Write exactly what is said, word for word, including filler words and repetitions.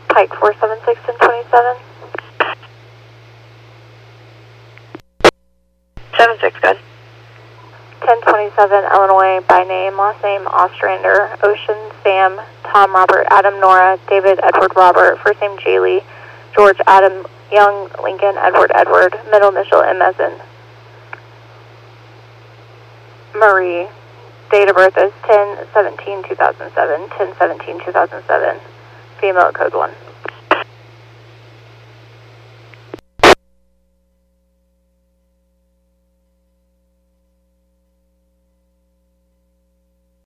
Pike four seven six and twenty-seven. seven six, good. ten twenty-seven Illinois, by name, last name Ostrander, Ocean, Sam, Tom Robert, Adam Nora, David Edward Robert, first name Jaylee, George Adam Young, Lincoln Edward Edward, middle initial M as in Marie. Date of birth is ten seventeen two thousand seven, ten seventeen two thousand seven, female, code one.